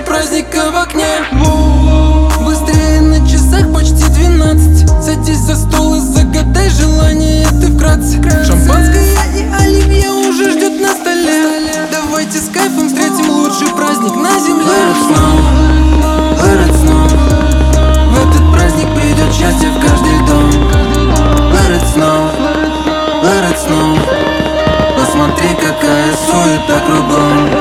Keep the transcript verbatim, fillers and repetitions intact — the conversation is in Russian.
праздника в окне. Быстрее на часах почти двенадцать. Садись за стол и загадай желание ты вкратце. Шампанское и оливье уже ждет на столе. Давайте с кайфом встретим лучший праздник на земле. Let it snow, let it snow. В этот праздник придет счастье в каждый дом. Let it snow, let it snow. Посмотри, какая суета кругом.